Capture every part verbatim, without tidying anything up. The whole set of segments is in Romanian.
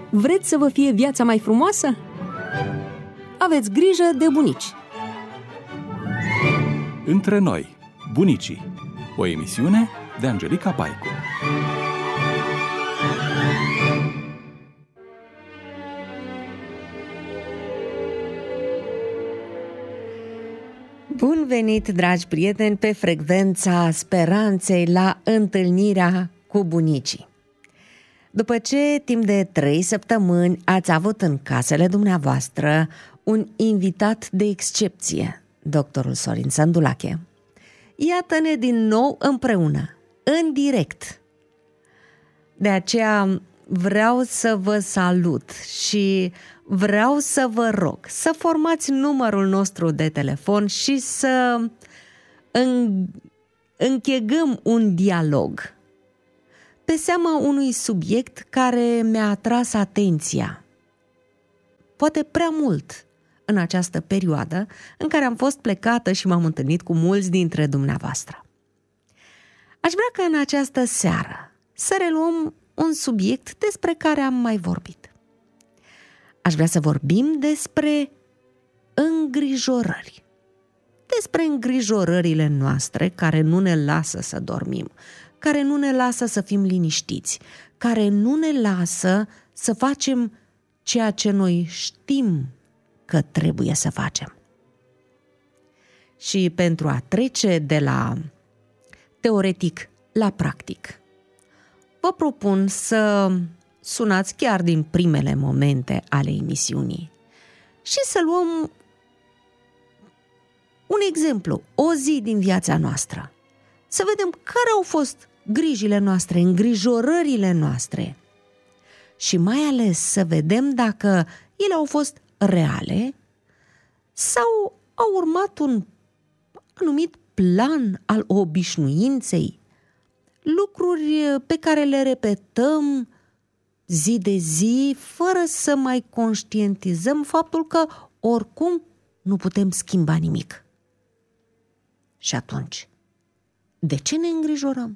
Vreți să vă fie viața mai frumoasă? Aveți grijă de bunici. Între noi, bunicii. O emisiune de Angelica Paicu. Bun venit, dragi prieteni, pe frecvența speranței la întâlnirea cu bunicii. După ce timp de trei săptămâni ați avut în casele dumneavoastră un invitat de excepție, doctorul Sorin Sândulache, iată-ne din nou împreună, în direct. De aceea vreau să vă salut și vreau să vă rog să formați numărul nostru de telefon și să închegăm un dialog pe seama unui subiect care mi-a atras atenția, poate prea mult, în această perioadă în care am fost plecată și m-am întâlnit cu mulți dintre dumneavoastră. Aș vrea ca în această seară să reluăm un subiect despre care am mai vorbit. Aș vrea să vorbim despre îngrijorări. Despre îngrijorările noastre care nu ne lasă să dormim, care nu ne lasă să fim liniștiți, care nu ne lasă să facem ceea ce noi știm că trebuie să facem. Și pentru a trece de la teoretic la practic, vă propun să sunați chiar din primele momente ale emisiunii și să luăm un exemplu, o zi din viața noastră. Să vedem care au fost grijile noastre, îngrijorările noastre și mai ales să vedem dacă ele au fost reale sau au urmat un anumit plan al obișnuinței, lucruri pe care le repetăm zi de zi fără să mai conștientizăm faptul că oricum nu putem schimba nimic. Și atunci, de ce ne îngrijorăm?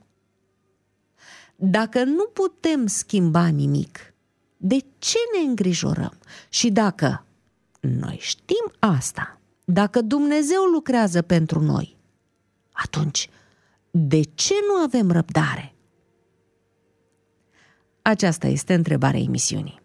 Dacă nu putem schimba nimic, de ce ne îngrijorăm? Și dacă noi știm asta, dacă Dumnezeu lucrează pentru noi, atunci de ce nu avem răbdare? Aceasta este întrebarea emisiunii.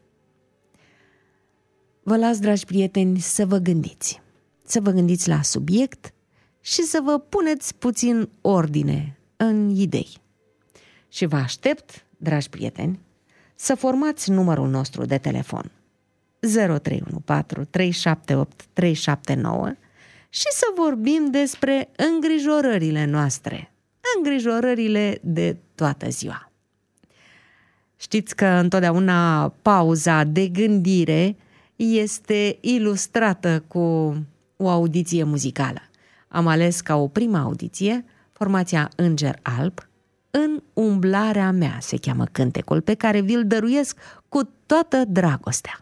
Vă las, dragi prieteni, să vă gândiți. Să vă gândiți la subiect și să vă puneți puțin ordine în idei. Și vă aștept, dragi prieteni, să formați numărul nostru de telefon zero trei unu patru trei șapte opt trei șapte nouă și să vorbim despre îngrijorările noastre, îngrijorările de toată ziua. Știți că întotdeauna pauza de gândire este ilustrată cu o audiție muzicală. Am ales ca o primă audiție formația Înger Alb, În umblarea mea se cheamă cântecul pe care vi-l dăruiesc cu toată dragostea.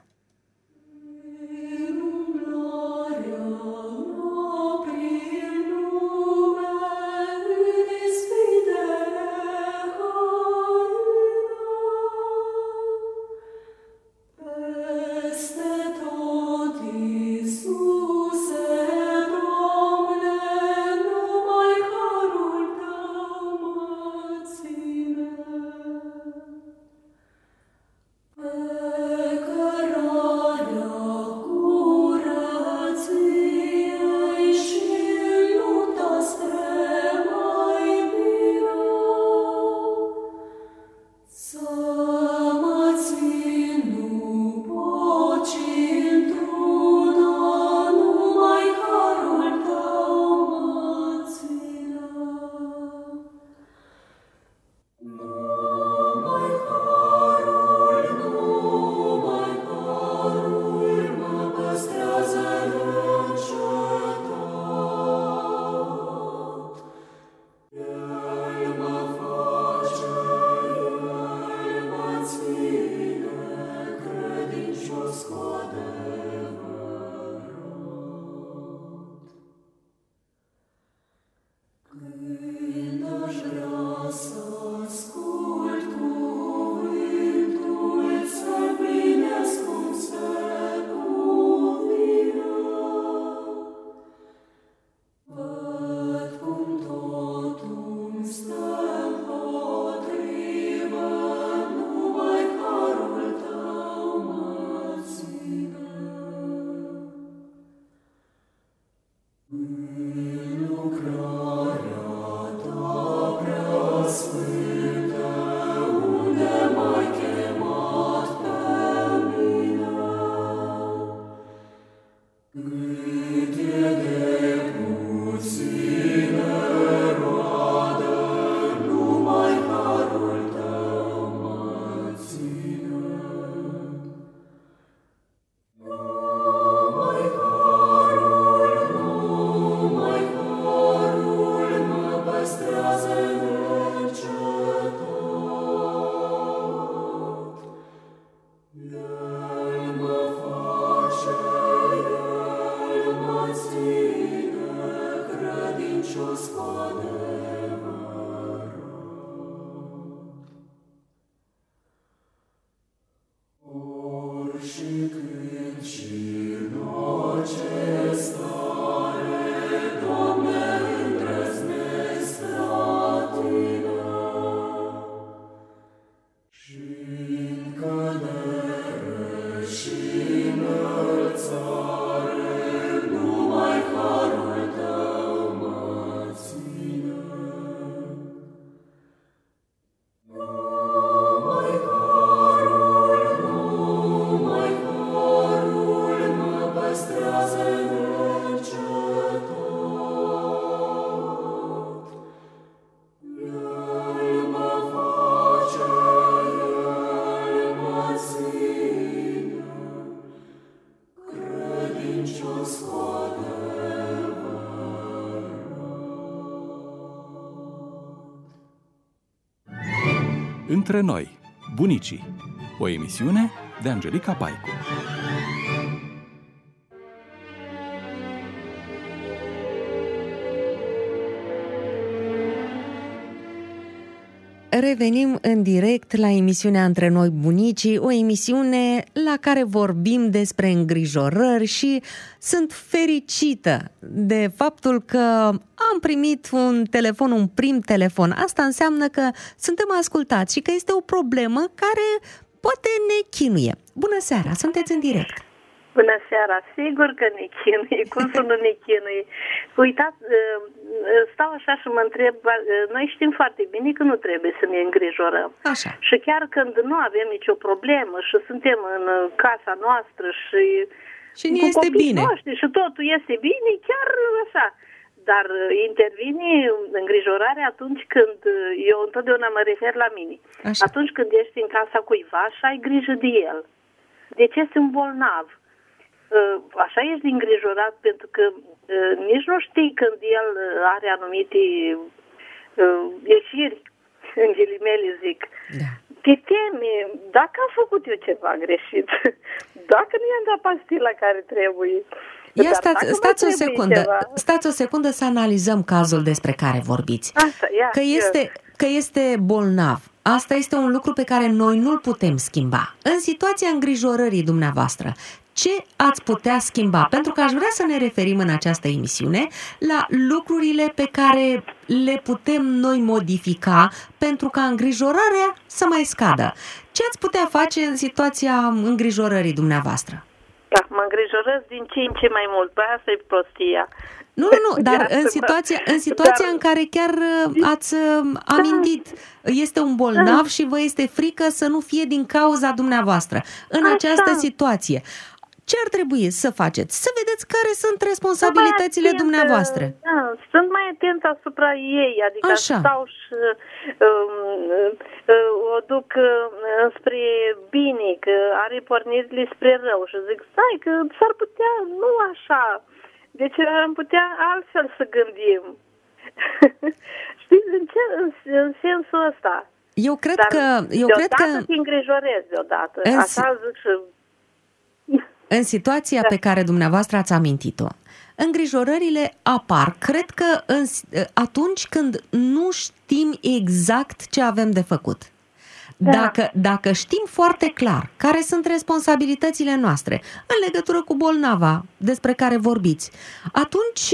Căra Între noi, bunicii, o emisiune de Angelica Paicu. Revenim în direct la emisiunea Între noi, bunicii, o emisiune la care vorbim despre îngrijorări și sunt fericită de faptul că am primit un telefon, un prim telefon. Asta înseamnă că suntem ascultați și că este o problemă care poate ne chinuie. Bună seara, sunteți în direct. Bună seara, sigur că ne chinuie, cum să nu ne chinuie? Uitați, stau așa și mă întreb, noi știm foarte bine că nu trebuie să ne îngrijorăm. Așa. Și chiar când nu avem nicio problemă și suntem în casa noastră și, și nu este bine noștri, și totul este bine, chiar așa. Dar intervine îngrijorarea atunci când, eu întotdeauna mă refer la mine, așa. Atunci când ești în casa cuiva și ai grijă de el. Deci este un bolnav. Așa ești îngrijorat pentru că nici nu știi când el are anumite ieșiri, în ghilimele zic. Da. Te teme, dacă am făcut eu ceva greșit, dacă nu i-am dat pastila care trebuie. Ia stați, stați o secundă, ceva... stați o secundă să analizăm cazul despre care vorbiți. Așa, ia, că este, că este bolnav. Asta este un lucru pe care noi nu-l putem schimba. În situația îngrijorării dumneavoastră, ce ați putea schimba? Pentru că aș vrea să ne referim în această emisiune la lucrurile pe care le putem noi modifica pentru ca îngrijorarea să mai scadă. Ce ați putea face în situația îngrijorării dumneavoastră? Da, mă îngrijorez din ce în ce mai mult. Păi asta e prostia. Nu, nu, nu, dar în situația, în situația dar... în care chiar ați amintit, este un bolnav da. Și vă este frică să nu fie din cauza dumneavoastră. În Așa. Această situație, ce ar trebui să faceți? Să vedeți care sunt responsabilitățile atent, dumneavoastră. Da, sunt mai atent asupra ei, adică Așa. Stau și um, uh, o duc uh, spre bine, că are pornirile spre rău și zic, stai că s-ar putea, nu așa, deci am putea altfel să gândim. Știți, în, ce, în, în sensul ăsta. Eu cred Dar că... Eu cred că te îngrijorezi deodată, în... așa zic și... În situația da. Pe care dumneavoastră ați amintit-o, îngrijorările apar, cred că în, atunci când nu știm exact ce avem de făcut. Da. Dacă, dacă știm foarte clar care sunt responsabilitățile noastre în legătură cu bolnava despre care vorbiți, atunci,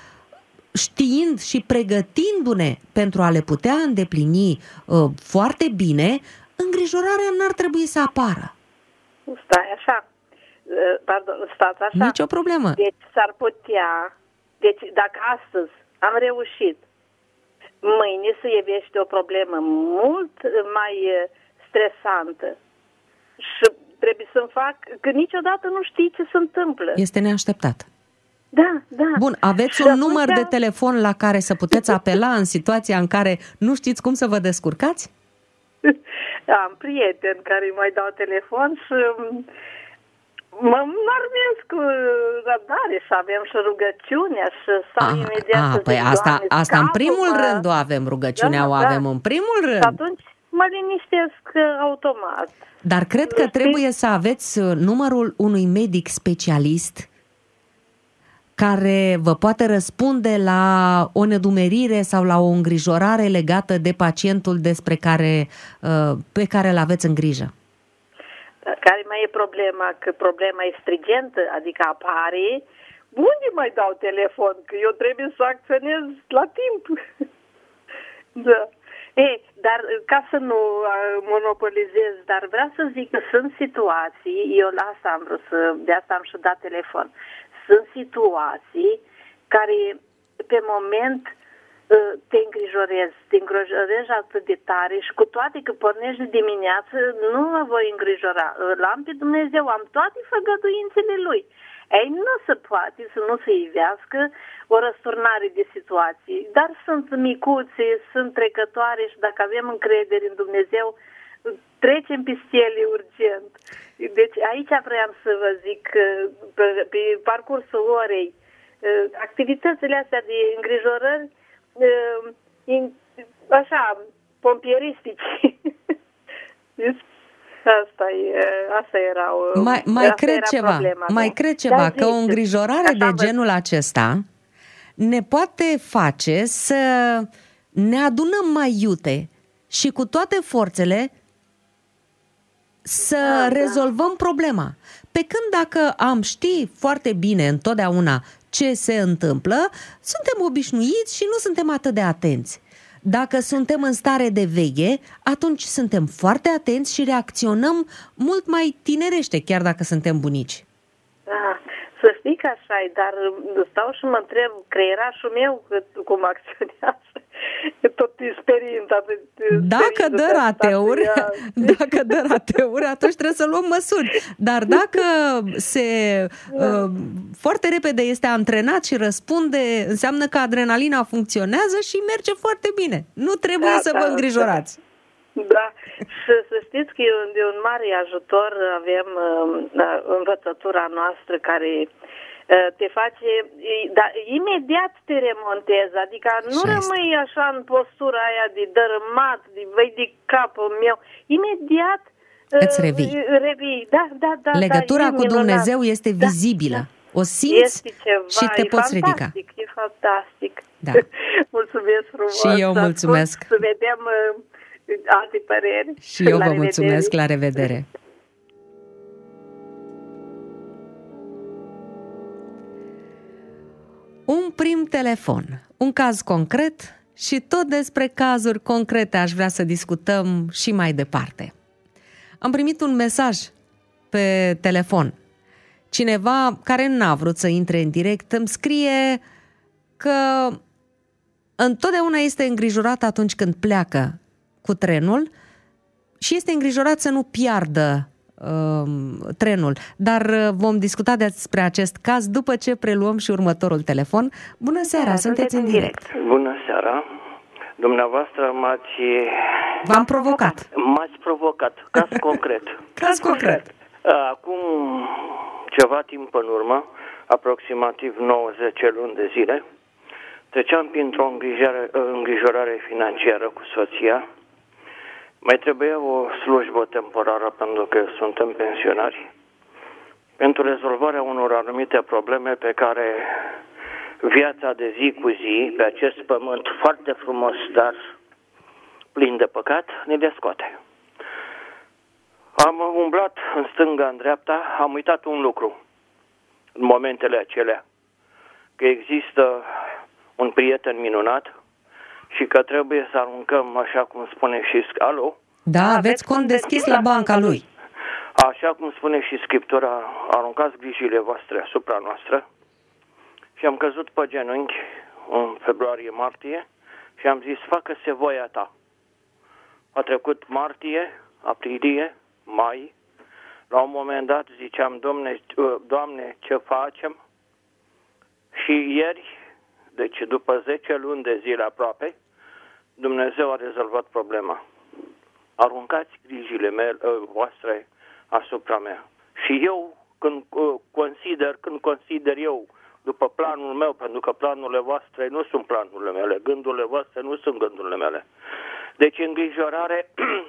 știind și pregătindu-ne pentru a le putea îndeplini uh, foarte bine, îngrijorarea n-ar trebui să apară. Stai așa. Pardon, stați așa. Nici o problemă. Deci s-ar putea, deci dacă astăzi am reușit, mâine să ievește o problemă mult mai stresantă și trebuie să-mi fac, că niciodată nu știi ce se întâmplă. Este neașteptat. Da, da. Bun, aveți și un atunci... număr de telefon la care să puteți apela în situația în care nu știți cum să vă descurcați? Am prieteni care îi mai dau telefon și... mă înarmez cu răbdare și avem și rugăciunea și stau a, imediat a, să păi zic, asta, Doamne, asta în primul scapă-mă. rând o avem, rugăciunea da, o avem da. în primul rând. Și atunci mă liniștesc automat. Dar cred că trebuie să aveți numărul unui medic specialist care vă poate răspunde la o nedumerire sau la o îngrijorare legată de pacientul despre care, pe care îl aveți în grijă. Care mai e problema? Că problema e strigentă, adică apare. Unde mai dau telefon? Că eu trebuie să acționez la timp. Da. E, dar ca să nu monopolizez, dar vreau să zic că sunt situații, eu la asta am vrut să, de asta am și dat telefon, sunt situații care pe moment te îngrijorezi, te îngrijorezi atât de tare și cu toate că pornești de dimineață, nu mă voi îngrijora. L-am pe Dumnezeu, am toate făgăduințele Lui. Ei, nu se poate să nu se ivească o răsturnare de situații, dar sunt micuțe, sunt trecătoare și dacă avem încredere în Dumnezeu, trecem peste ele urgent. Deci aici vreau să vă zic că pe, pe parcursul orei, activitățile astea de îngrijorări, așa, pompieristici. Asta, e, asta era o, mai, mai asta cred era ceva, problema, mai da? cred ceva, Da, că o îngrijorare de genul acesta ne poate face să ne adunăm mai iute și cu toate forțele să da, rezolvăm da. problema. Pe când dacă am ști foarte bine întotdeauna ce se întâmplă, suntem obișnuiți și nu suntem atât de atenți. Dacă suntem în stare de veche, atunci suntem foarte atenți și reacționăm mult mai tinerește, chiar dacă suntem bunici. Da, să știi că așa e, dar stau și mă întreb, creierașul meu cum acționează, tot speriind. Dacă dă rateuri, dacă dă rateuri, atunci trebuie să luăm măsuri. Dar dacă se uh, foarte repede este antrenat și răspunde, înseamnă că adrenalina funcționează și merge foarte bine. Nu trebuie da, să da, vă îngrijorați. Da, da. Și să știți că e un, de un mare ajutor, avem uh, învățătura noastră care te face, dar imediat te remontezi, adică nu așa rămâi este. Așa în postura aia de dărâmat, de vei de capul meu, imediat îți revii. revii. Da, da, da, legătura da, cu Dumnezeu este vizibilă. Da, da. O simți ceva, și te poți ridica. E fantastic. Da. Mulțumesc frumos. Și eu mulțumesc. Să vedem uh, alte păreri. Și eu vă mulțumesc. La revedere. Un prim telefon, un caz concret și tot despre cazuri concrete aș vrea să discutăm și mai departe. Am primit un mesaj pe telefon. Cineva care n-a vrut să intre în direct îmi scrie că întotdeauna este îngrijorat atunci când pleacă cu trenul și este îngrijorat să nu piardă trenul, dar vom discuta despre acest caz după ce preluăm și următorul telefon. Bună seara, da, sunteți în direct. Bună seara. Dumneavoastră m-ați... V-am provocat. M-ați provocat. Caz concret. Caz concret. Acum ceva timp în urmă, aproximativ nouăzeci luni de zile, treceam printr-o îngrijorare, îngrijorare financiară cu soția. Mai trebuia o slujbă temporară pentru că suntem pensionari pentru rezolvarea unor anumite probleme pe care viața de zi cu zi pe acest pământ foarte frumos, dar plin de păcat, ne le scoate. Am umblat în stânga, în dreapta, am uitat un lucru în momentele acelea, că există un prieten minunat și că trebuie să aruncăm, așa cum spune și... Alo? Da, aveți cont deschis la banca lui. Așa cum spune și Scriptura, aruncați grijile voastre asupra noastră. Și am căzut pe genunchi în februarie-martie și am zis, facă-se voia ta. A trecut martie, aprilie, mai. La un moment dat ziceam, Doamne, Doamne, ce facem? Și ieri, deci după zece luni de zile aproape, Dumnezeu a rezolvat problema. Aruncați grijile mele, voastre asupra mea. Și eu, când consider, când consider eu, după planul meu, pentru că planurile voastre nu sunt planurile mele, gândurile voastre nu sunt gândurile mele. Deci îngrijorare,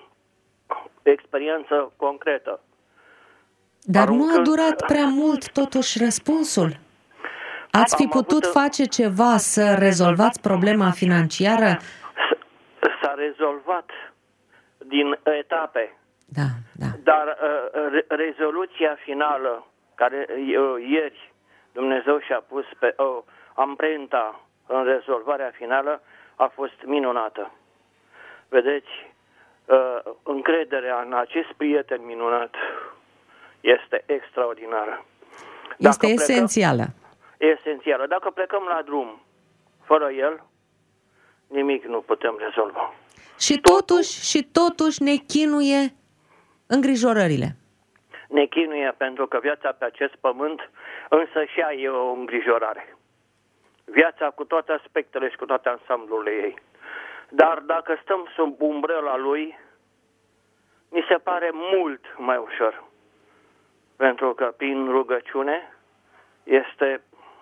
experiență concretă. Dar nu a durat prea mult totuși răspunsul. Ați fi putut face ceva să rezolvați problema financiară? S-a rezolvat din etape. Da, da. Dar re- rezoluția finală, care ieri Dumnezeu și-a pus pe uh, amprenta în rezolvarea finală, a fost minunată. Vedeți, uh, încrederea în acest prieten minunat este extraordinară. Este Dacă esențială. Plecăm, esențială. Dacă plecăm la drum fără el, nimic nu putem rezolva. Și totuși, și totuși ne chinuie îngrijorările. Ne chinuie pentru că viața pe acest pământ însă și ea e o îngrijorare. Viața cu toate aspectele și cu toate ansamblurile ei. Dar dacă stăm sub umbrela lui, mi se pare mult mai ușor. Pentru că prin rugăciune este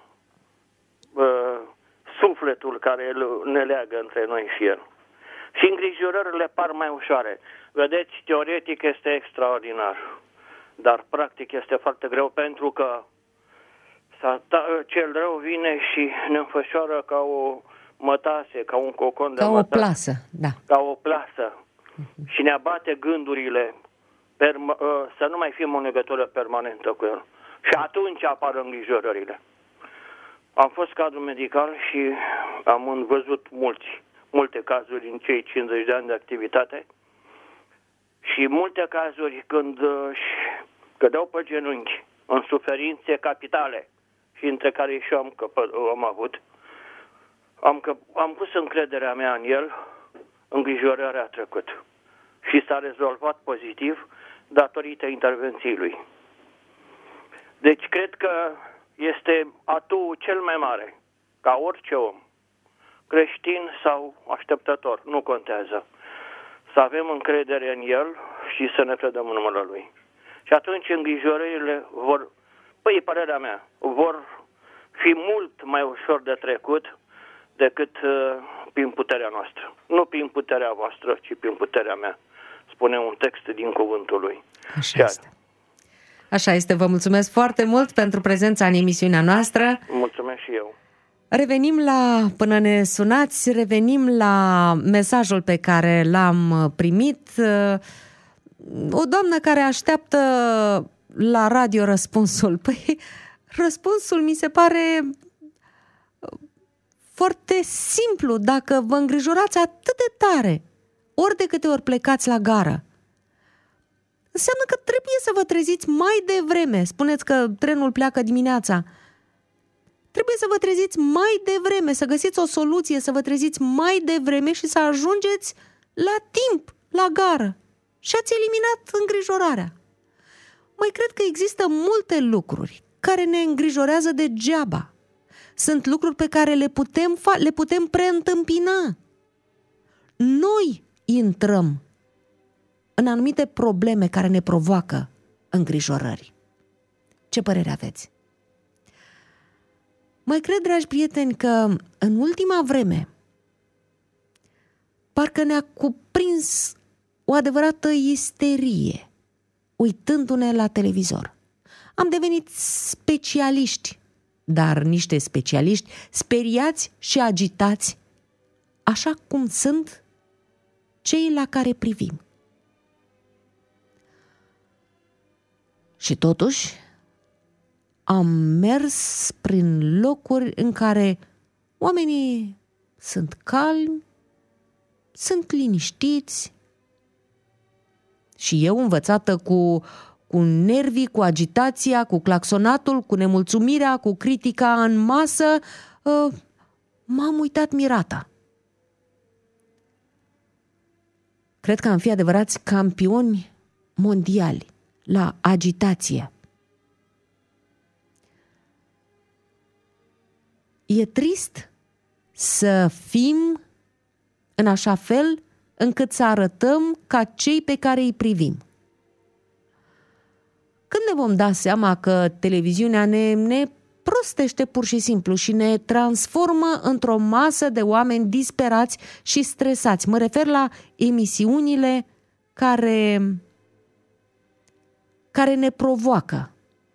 uh, sufletul care ne leagă între noi și el. Și îngrijorările par mai ușoare. Vedeți, teoretic este extraordinar, dar practic este foarte greu pentru că cel rău vine și ne înfășoară ca o mătase, ca un cocon de Ca mătase, o plasă, da. Ca o plasă. Uh-huh. Și ne abate gândurile perma- să nu mai fim o legătură permanentă cu el. Și atunci apar îngrijorările. Am fost cadru medical și am văzut mulți, multe cazuri în cei cincizeci de ani de activitate și multe cazuri când își cădeau pe genunchi în suferințe capitale și între care și eu am, căpă, am avut, am, că, am pus încrederea mea în el, îngrijorarea a trecut și s-a rezolvat pozitiv datorită intervenției lui. Deci cred că este atuul cel mai mare, ca orice om, creștin sau așteptător, nu contează, să avem încredere în el și să ne predăm în numele lui. Și atunci îngrijorările vor, păi, părerea mea, vor fi mult mai ușor de trecut decât uh, prin puterea noastră. Nu prin puterea voastră, ci prin puterea mea, spune un text din cuvântul lui. Așa Chiar. este. Așa este. Vă mulțumesc foarte mult pentru prezența în emisiunea noastră. Mulțumesc și eu. Revenim la, până ne sunați, revenim la mesajul pe care l-am primit. O doamnă care așteaptă la radio răspunsul. Păi, răspunsul mi se pare foarte simplu. Dacă vă îngrijorați atât de tare, ori de câte ori plecați la gară, înseamnă că trebuie să vă treziți mai devreme. Spuneți că trenul pleacă dimineața. Trebuie să vă treziți mai devreme, să găsiți o soluție, să vă treziți mai devreme și să ajungeți la timp, la gară. Și ați eliminat îngrijorarea. Mai cred că există multe lucruri care ne îngrijorează degeaba. Sunt lucruri pe care le putem, fa- le putem preîntâmpina. Noi intrăm în anumite probleme care ne provoacă îngrijorări. Ce părere aveți? Mai cred, dragi prieteni, că în ultima vreme parcă ne-a cuprins o adevărată isterie uitându-ne la televizor. Am devenit specialiști, dar niște specialiști speriați și agitați, așa cum sunt cei la care privim. Și totuși am mers prin locuri în care oamenii sunt calmi, sunt liniștiți și eu, învățată cu, cu nervii, cu agitația, cu claxonatul, cu nemulțumirea, cu critica în masă, m-am uitat mirată. Cred că am fi adevărați campioni mondiali la agitație. E trist să fim în așa fel încât să arătăm ca cei pe care îi privim. Când ne vom da seama că televiziunea ne, ne prostește pur și simplu și ne transformă într-o masă de oameni disperați și stresați. Mă refer la emisiunile care, care ne provoacă.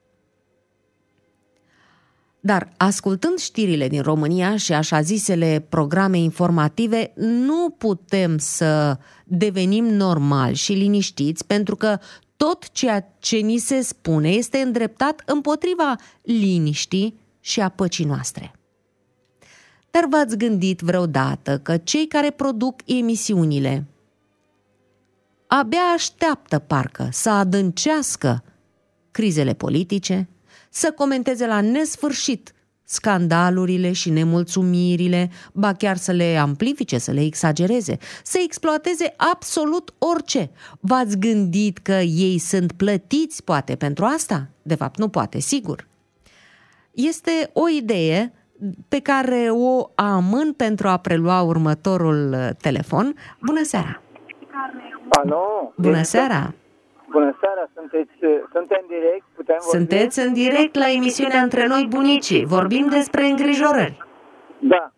Dar, ascultând știrile din România și așa zisele programe informative, nu putem să devenim normali și liniștiți, pentru că tot ceea ce ni se spune este îndreptat împotriva liniștii și a păcii noastre. Dar v-ați gândit vreodată că cei care produc emisiunile abia așteaptă parcă să adâncească crizele politice, să comenteze la nesfârșit scandalurile și nemulțumirile, ba chiar să le amplifice, să le exagereze, să exploateze absolut orice. V-ați gândit că ei sunt plătiți, poate, pentru asta? De fapt, nu poate, sigur. Este o idee pe care o amân pentru a prelua următorul telefon. Bună seara! Alo! Bună seara! Bună seara, sunteți, suntem direct, putem vorbi? Sunteți în direct la emisiunea Între Noi Bunicii. Vorbim despre îngrijorări. Da.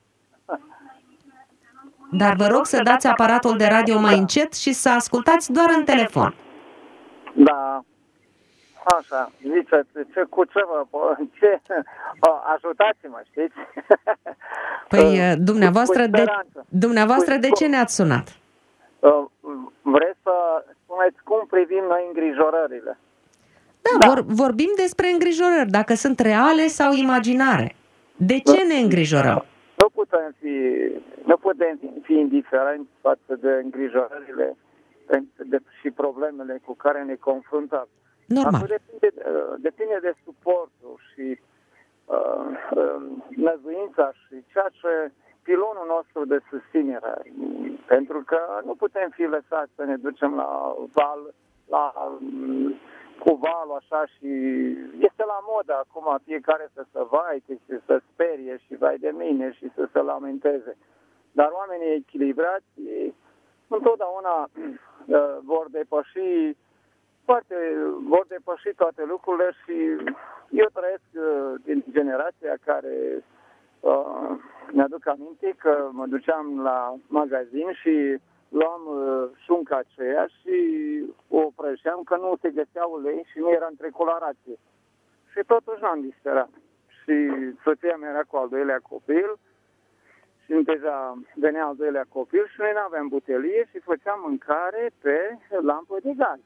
Dar vă rog să dați aparatul de radio mai încet și să ascultați doar în telefon. Da. Așa, ziceți, ce, cu ce vă... Ce, ajutați-mă, știți? Păi, dumneavoastră, de, dumneavoastră de ce ne-ați sunat? Vreți să spuneți cum privim noi îngrijorările? Da, da. Vor, vorbim despre îngrijorări, dacă sunt reale sau imaginare. De ce ne îngrijorăm? Nu putem fi, nu putem fi indiferenți față de îngrijorările și problemele cu care ne confruntăm. Normal. Depinde, depinde de suportul și uh, năzuința și ceea ce pilonul nostru de susținere, pentru că nu putem fi lăsați să ne ducem la val, la, cu valul așa și este la modă acum fiecare să se vaite și să sperie și vai de mine și să se lamenteze. Dar oamenii echilibrați întotdeauna uh, vor depăși Poate vor depăși toate lucrurile și eu trăiesc uh, din generația care uh, mi-aduc aminte că mă duceam la magazin și luam uh, șunca aceea și o prăjeam că nu se găsea ulei și nu era între colorație. Și totuși n-am disperat. Și soția mea era cu al doilea copil și deja venea al doilea copil și noi n-aveam butelie și făceam mâncare pe lampă de gaz.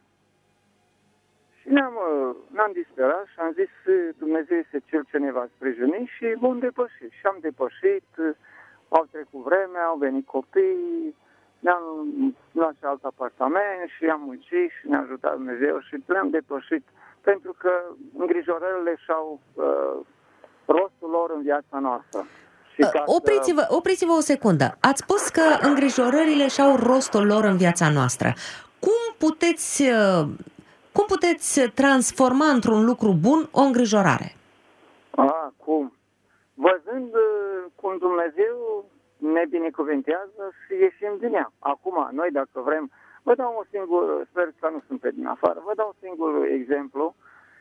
Și n-am, n-am disperat și am zis, Dumnezeu este Cel ce ne va sprijini și vom depăși. Și am depășit, au trecut vremea, au venit copii, ne-am luat și alt apartament și am muncit și ne-a ajutat Dumnezeu și le-am depășit. Pentru că îngrijorările și-au uh, rostul lor în viața noastră. Și opriți-vă, opriți-vă o secundă. Ați spus că îngrijorările și-au rostul lor în viața noastră. Cum puteți... Uh, Cum puteți transforma într-un lucru bun o îngrijorare? A, cum? Văzând cum Dumnezeu ne binecuvintează și ieșim din ea. Acum, noi dacă vrem, vă dau un singur, sper că nu sunt pe din afară, vă dau un singur exemplu.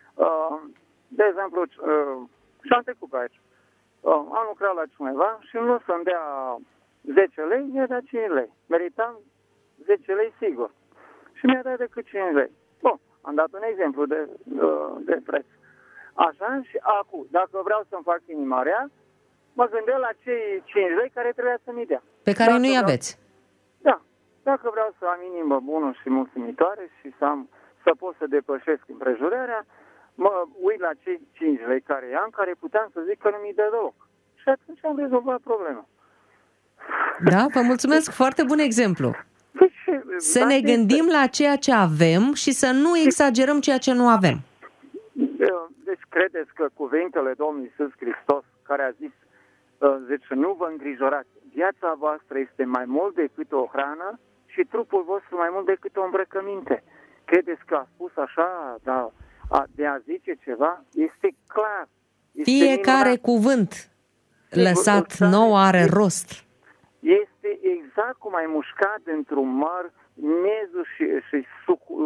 De exemplu, și-am trecut pe aici. Am lucrat la cineva și nu să-mi dea zece lei, mi-a dat cinci lei. Meritam zece lei sigur. Și mi-a dat decât cinci lei. Bun. Am dat un exemplu de, de preț. Așa, și acum, dacă vreau să-mi fac inima rea, mă gândesc la cei cinci lei care trebuia să mi dea. Pe care nu-i vreau, aveți. Da. Dacă vreau să am inimă bună și mulțumitoare și să, am, să pot să depășesc împrejurarea, mă uit la cei cinci lei care am, care puteam să zic că nu mi dă deloc. Și atunci am rezolvat problema. Da, vă mulțumesc. Foarte bun exemplu. Să ne gândim la ceea ce avem și să nu exagerăm ceea ce nu avem. Deci credeți că cuvintele Domnului Iisus Hristos, care a zis, zice, nu vă îngrijorați, viața voastră este mai mult decât o hrană și trupul vostru mai mult decât o îmbrăcăminte. Credeți că a spus așa, da, a, de a zice ceva? Este clar. Este Fiecare minunat. Cuvânt lăsat nou are rost. Este exact cum ai mușcat într-un măr miezul și, și suc,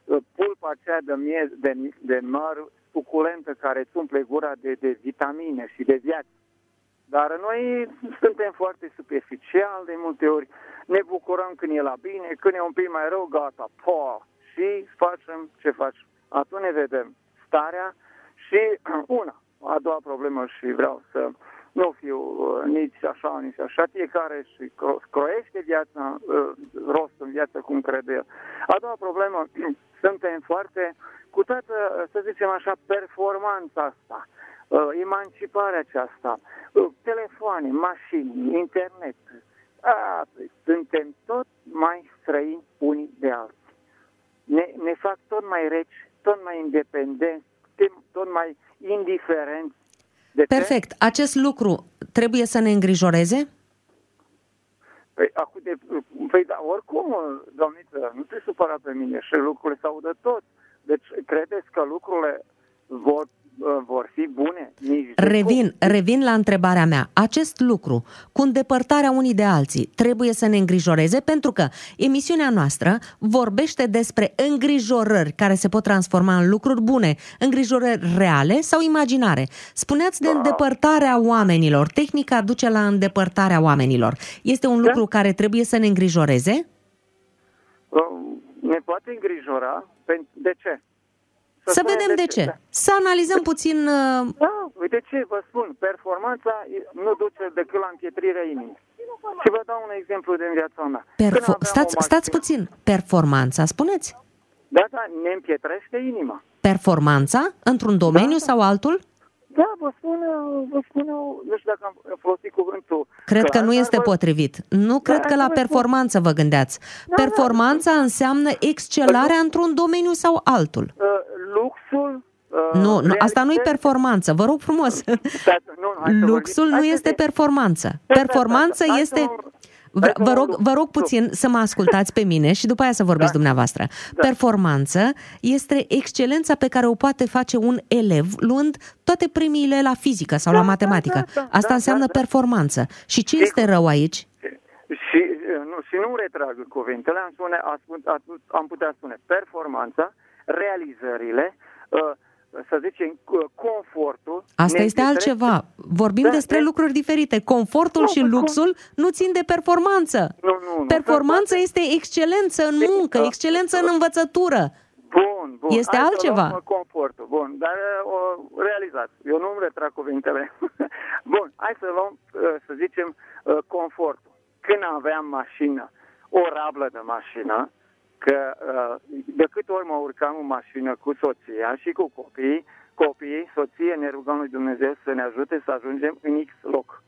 pulpa aceea de, miez, de, de măr suculentă care îți umple gura de, de vitamine și de viață. Dar noi suntem foarte superficiali de multe ori, ne bucurăm când e la bine, când e un pic mai rău, gata, po, și facem ce facem. Atunci ne vedem starea și una, a doua problemă și vreau să nu fiu uh, nici așa, nici așa, fiecare și croiește viața, uh, rost în viață cum crede el. A doua problemă, suntem foarte, cu toată, să zicem așa, performanța asta, uh, emanciparea aceasta, uh, telefoane, mașini, internet, a, suntem tot mai străini unii de alții. Ne, ne fac tot mai reci, tot mai independenți, tot mai indiferenți. De Perfect. Ce? Acest lucru trebuie să ne îngrijoreze? Păi, acum de, păi da, oricum, domniță, nu te supăra pe mine și lucrurile se audă tot. Deci, credeți că lucrurile vor, vor fi bune? Nici revin, revin la întrebarea mea. Acest lucru, cu îndepărtarea unii de alții, trebuie să ne îngrijoreze, pentru că emisiunea noastră vorbește despre îngrijorări care se pot transforma în lucruri bune, îngrijorări reale sau imaginare. Spuneați de îndepărtarea oamenilor. Tehnica duce la îndepărtarea oamenilor. Este un lucru care trebuie să ne îngrijoreze? Ne poate îngrijora. De ce? Să, să vedem de ce. ce. Să analizăm puțin... Uh... Da, uite ce vă spun. Performanța nu duce decât la împietrirea inimii. Și vă dau un exemplu din viața mea. Perfo- stați, stați puțin. Performanța, spuneți? Da, da, ne împietrește inima. Performanța? Într-un domeniu da, sau altul? Da, vă spun, vă spun, nu știu dacă am folosit cuvântul. Cred clar, că nu este vă... potrivit. Nu cred da, că la performanță vă gândeați. Da, Performanța da, înseamnă excelarea într-un domeniu sau altul. Uh, luxul... Uh, nu, nu, asta nu e performanță, vă rog frumos. Da, nu, luxul nu este performanță. Performanță este... Vă, vă, rog, vă rog puțin să mă ascultați pe mine și după aia să vorbiți da. dumneavoastră. Da. Performanță este excelența pe care o poate face un elev luând toate premiile la fizică sau da, la matematică. Da, da, da, Asta înseamnă da, da. performanță. Și ce este rău aici? Și nu, și nu retrag cuvintele, am, spune, am putea spune performanța, realizările, să zicem, confortul... Asta este altceva. Vorbim da, despre de... lucruri diferite. Confortul nu, și luxul cum... nu țin de performanță. Nu, nu, nu. Performanță nu, este excelență în muncă, excelență în învățătură. Bun, bun. Este Hai altceva. Să confortul. Bun, dar o realizați. Eu nu îmi retrag cuvintele. Bun, hai să luăm, să zicem, confortul. Când aveam mașină, o rablă de mașină, că de câte ori mă urcam în mașină cu soția și cu copiii, copiii, soție, ne rugăm lui Dumnezeu să ne ajute să ajungem în X loc.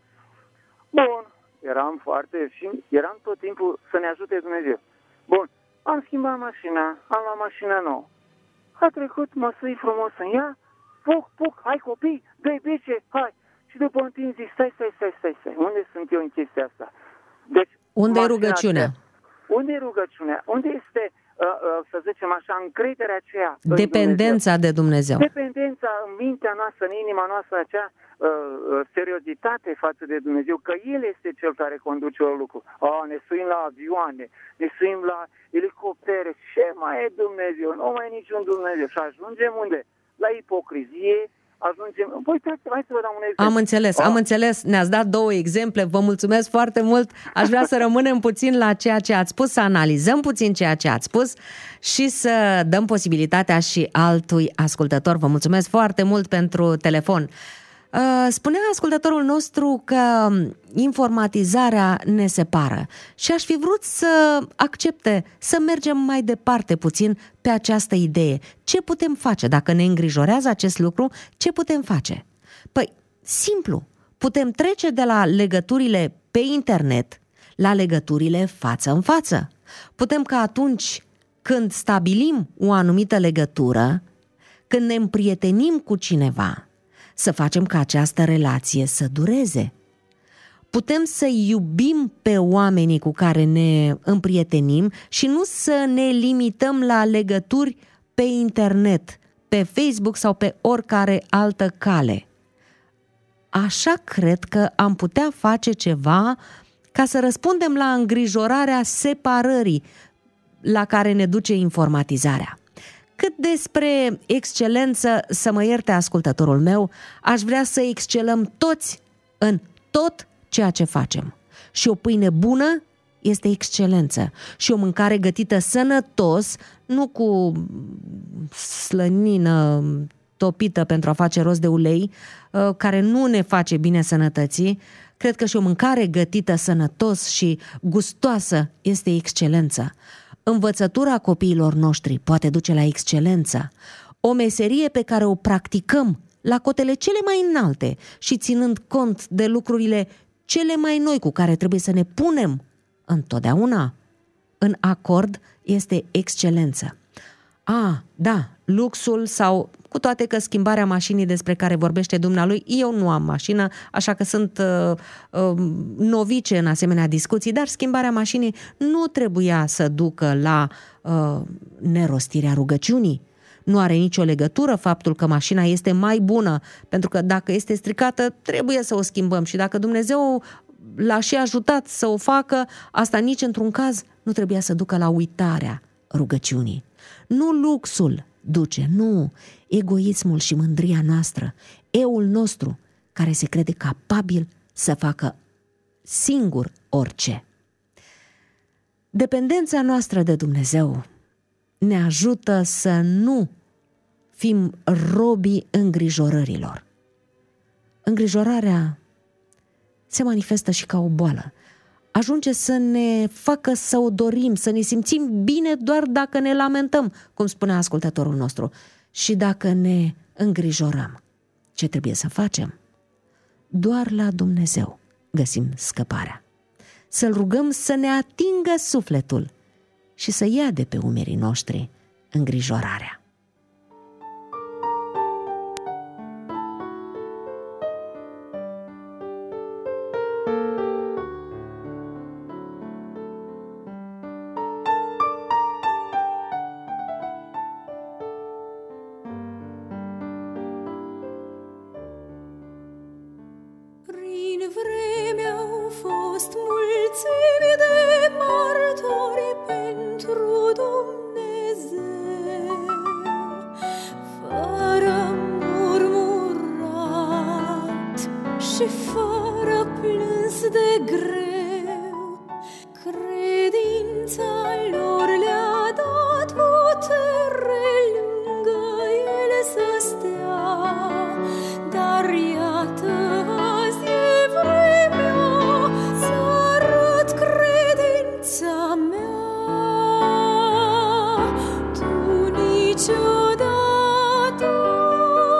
Bun, eram foarte și eram tot timpul să ne ajute Dumnezeu. Bun, am schimbat mașina, am luat mașina nouă. A trecut, mă sui frumos în ea, puc, puc, hai copii, dă-i bice, hai. Și după un timp zic, stai, stai, stai, stai, stai, unde sunt eu în chestia asta? Deci, unde e rugăciunea? Aceea, unde e rugăciunea? Unde este, uh, uh, să zicem așa, încrederea aceea? Dependența de Dumnezeu. Dependența în mintea noastră, în inima noastră, acea uh, seriozitate față de Dumnezeu, că El este Cel care conduce un lucru. Oh, ne suim la avioane, ne suim la elicoptere. Ce mai e Dumnezeu? Nu mai e niciun Dumnezeu. Și ajungem unde? La ipocrizie. Ajungem... Păi, hai să vă dau un exemplu. Am înțeles, am înțeles. Ne-ați dat două exemple. Vă mulțumesc foarte mult. Aș vrea să rămânem puțin la ceea ce ați spus, să analizăm puțin ceea ce ați spus și să dăm posibilitatea și altui ascultător. Vă mulțumesc foarte mult pentru telefon. Spunea ascultătorul nostru că informatizarea ne separă și aș fi vrut să accepte, să mergem mai departe puțin pe această idee. Ce putem face dacă ne îngrijorează acest lucru? Ce putem face? Păi, simplu, putem trece de la legăturile pe internet la legăturile față în față. Putem ca atunci când stabilim o anumită legătură, când ne împrietenim cu cineva, să facem ca această relație să dureze. Putem să iubim pe oamenii cu care ne împrietenim și nu să ne limităm la legături pe internet, pe Facebook sau pe oricare altă cale. Așa cred că am putea face ceva ca să răspundem la îngrijorarea separării la care ne duce informatizarea. cât despre excelență, să mă ierte ascultătorul meu, aș vrea să excelăm toți în tot ceea ce facem. Și o pâine bună este excelență. Și o mâncare gătită sănătos, nu cu slănină topită pentru a face rost de ulei, care nu ne face bine sănătății. Cred că și o mâncare gătită sănătos și gustoasă este excelență. Învățătura copiilor noștri poate duce la excelență. O meserie pe care o practicăm la cotele cele mai înalte și ținând cont de lucrurile cele mai noi cu care trebuie să ne punem întotdeauna în acord este excelență. A, da, luxul sau, cu toate că schimbarea mașinii despre care vorbește dumnealui, eu nu am mașină, așa că sunt uh, uh, novice în asemenea discuții, dar schimbarea mașinii nu trebuia să ducă la uh, nerostirea rugăciunii. Nu are nicio legătură faptul că mașina este mai bună, pentru că dacă este stricată, trebuie să o schimbăm și dacă Dumnezeu l-a și ajutat să o facă, asta nici într-un caz nu trebuia să ducă la uitarea rugăciunii. Nu luxul duce, nu, egoismul și mândria noastră, eul nostru care se crede capabil să facă singur orice. Dependența noastră de Dumnezeu ne ajută să nu fim robii îngrijorărilor. Îngrijorarea se manifestă și ca o boală. Ajunge să ne facă să o dorim, să ne simțim bine doar dacă ne lamentăm, cum spunea ascultătorul nostru, și dacă ne îngrijorăm. Ce trebuie să facem? Doar la Dumnezeu găsim scăparea. Să-L rugăm să ne atingă sufletul și să ia de pe umerii noștri îngrijorarea.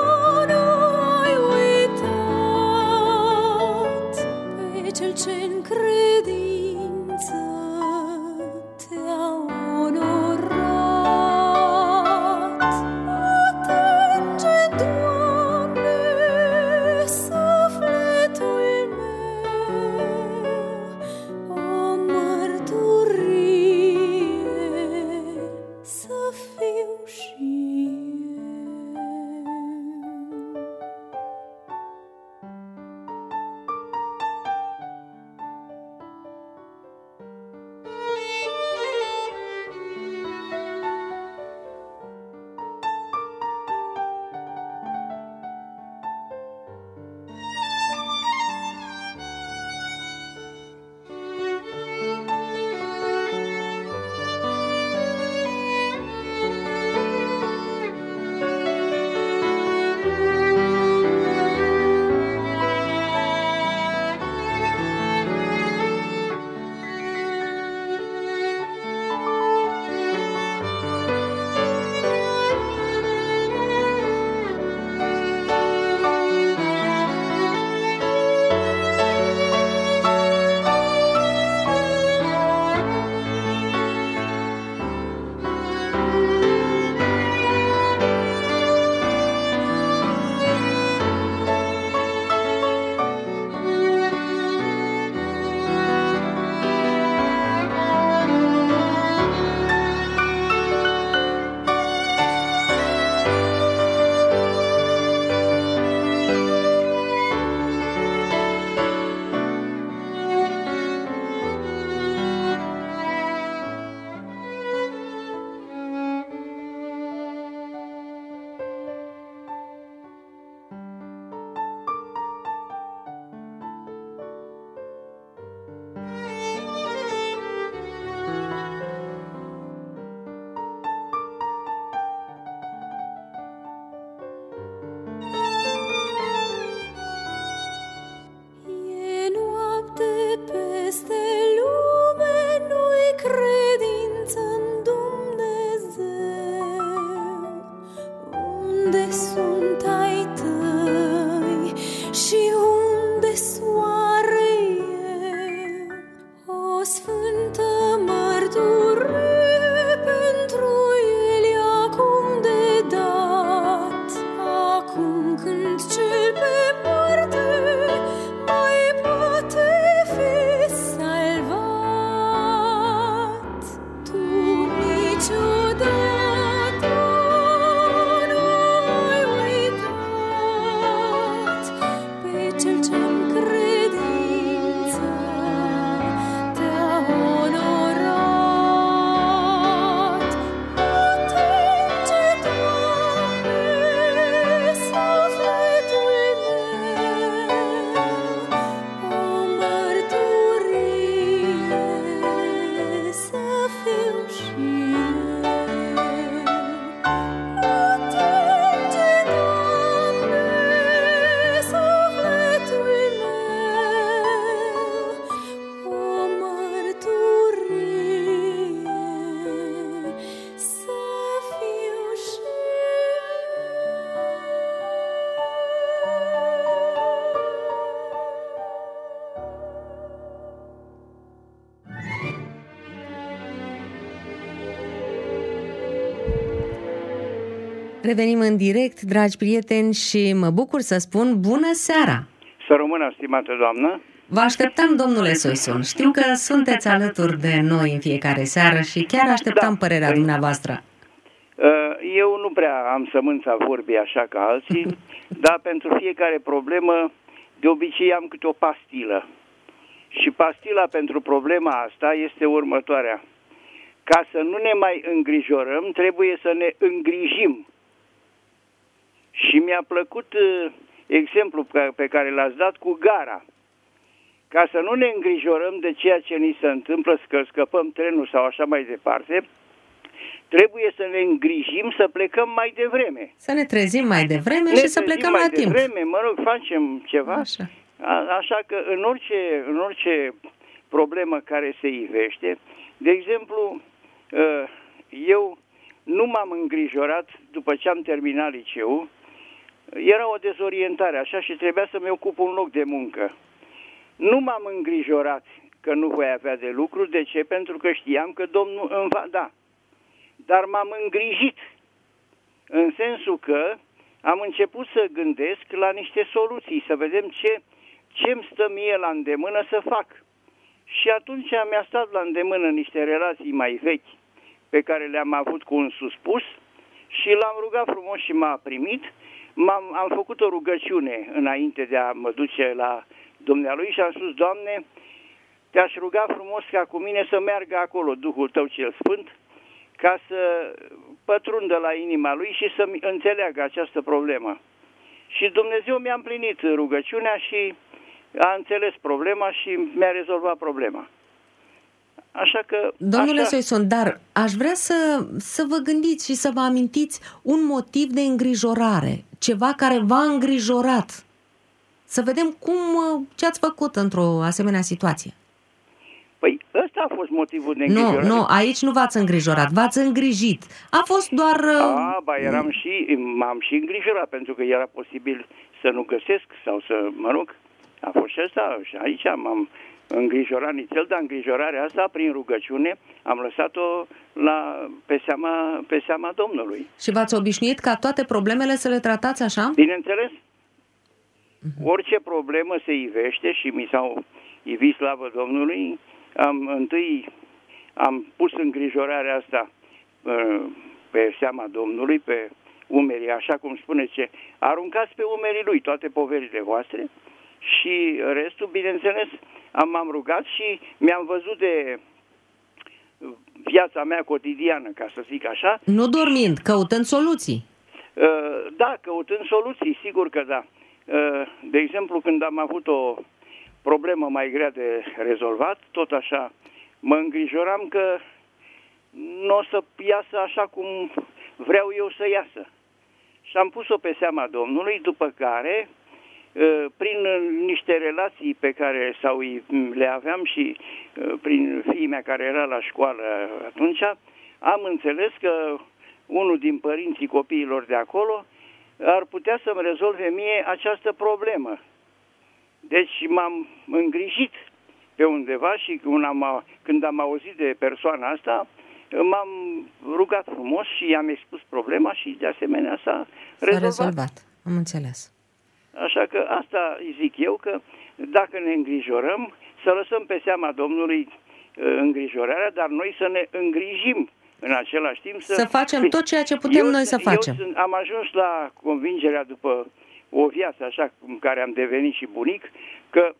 Cel ce-n unde sunt ai tăi și unde soare e o sfântă mărturie pentru el acum de dat. Acum când cel pe moarte mai poate fi salvat, tu niciodată nu ai uitat pe cel ce-în credință te-a onorat. Atinge, Doamne, sufletul meu, o mărturie să fiu și eu. Atinge, Doamne, sufletul meu, o mărturie să fiu și Revenim în direct, dragi prieteni, și mă bucur să spun bună seara! Să rămână, stimată doamnă. Vă așteptam, domnule Soisun. Știu că sunteți alături de noi în fiecare seară și chiar așteptam Da. părerea dumneavoastră. Eu nu prea am sămânța vorbii așa ca alții, dar pentru fiecare problemă de obicei am câte o pastilă. Și pastila pentru problema asta este următoarea. Ca să nu ne mai îngrijorăm, trebuie să ne îngrijim. Și mi-a plăcut uh, exemplul pe, pe care l-ați dat cu gara. Ca să nu ne îngrijorăm de ceea ce ni se întâmplă, că scăpăm trenul sau așa mai departe, trebuie să ne îngrijim să plecăm mai devreme. Să ne trezim mai devreme Ne și să trezim plecăm mai la timp. devreme, mă rog, facem ceva. Așa. A, așa că în orice, în orice problemă care se ivește, de exemplu, uh, eu nu m-am îngrijorat după ce am terminat liceul. Era o dezorientare așa și trebuia să-mi ocup un loc de muncă. Nu m-am îngrijorat că nu voi avea de lucru. De ce? Pentru că știam că Domnul îmi va da. Dar m-am îngrijit în sensul că am început să gândesc la niște soluții, să vedem ce ce-mi stă mie la îndemână să fac. Și atunci mi-a stat la îndemână niște relații mai vechi pe care le-am avut cu un suspus și l-am rugat frumos și m-a primit. M-am, am făcut o rugăciune înainte de a mă duce la dumnealui și am spus: Doamne, te-aș ruga frumos ca cu mine să meargă acolo Duhul Tău cel Sfânt, ca să pătrundă la inima lui și să înțeleagă această problemă. Și Dumnezeu mi-a împlinit rugăciunea și a înțeles problema și mi-a rezolvat problema. Așa că... Domnule așa... Soisun, dar aș vrea să, să vă gândiți și să vă amintiți un motiv de îngrijorare, ceva care v-a îngrijorat. Să vedem cum, ce ați făcut într-o asemenea situație. Păi ăsta a fost motivul de îngrijorare. Nu, nu, aici nu v-ați îngrijorat, v-ați îngrijit. A fost doar... A, ba, eram și, m-am și îngrijorat, pentru că era posibil să nu găsesc sau să, mă rog, a fost și ăsta. Și aici m-am îngrijorat nițel, dar îngrijorarea asta, prin rugăciune, am lăsat-o la, pe, seama, pe seama Domnului. Și v-ați obișnuit ca toate problemele să le tratați așa? Bineînțeles. Orice problemă se ivește și mi s-au ivit, slavă Domnului, am, întâi am pus îngrijorarea asta uh, pe seama Domnului, pe umerii, așa cum spuneți, ce aruncați pe umerii lui toate poverile voastre și restul, bineînțeles, am, am rugat și mi-am văzut de viața mea cotidiană, ca să zic așa. Nu dormind, căutând soluții. Uh, da, căutând soluții, sigur că da. Uh, de exemplu, când am avut o problemă mai grea de rezolvat, tot așa mă îngrijoram că nu o să iasă așa cum vreau eu să iasă. Și am pus-o pe seama Domnului, după care, prin niște relații pe care sau le aveam și prin fiii mea care era la școală atunci, am înțeles că unul din părinții copiilor de acolo ar putea să-mi rezolve mie această problemă. Deci m-am îngrijit pe undeva și când am, când am auzit de persoana asta, m-am rugat frumos și i-am expus problema și de asemenea s-a rezolvat. S-a rezolvat, am înțeles. Așa că asta zic eu, că dacă ne îngrijorăm, să lăsăm pe seama Domnului îngrijorarea, dar noi să ne îngrijim în același timp. Să, să facem tot ceea ce putem eu, noi să facem. Eu sunt, am ajuns la convingerea după o viață așa în care am devenit și bunic, că